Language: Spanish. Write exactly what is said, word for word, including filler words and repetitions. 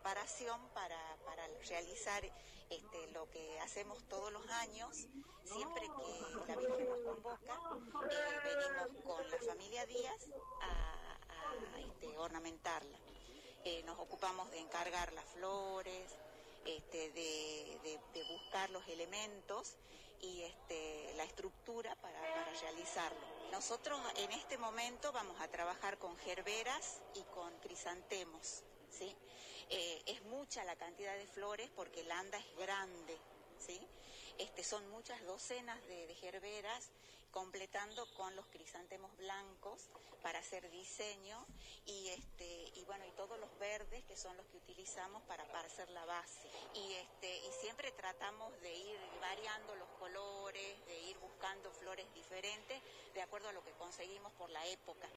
preparación para, para realizar este, lo que hacemos todos los años, siempre que la Virgen nos convoca, eh, venimos con la familia Díaz a, a este, ornamentarla. Eh, nos ocupamos de encargar las flores, este, de, de, de buscar los elementos y este, la estructura para, para realizarlo. Nosotros en este momento vamos a trabajar con gerberas y con crisantemos, ¿sí? Eh, es mucha la cantidad de flores porque el anda es grande, ¿sí? Este, son muchas docenas de, de gerberas, completando con los crisantemos blancos para hacer diseño y este y bueno y todos los verdes que son los que utilizamos para, para hacer la base y este y siempre tratamos de ir variando los colores, de ir buscando flores diferentes de acuerdo a lo que conseguimos por la época.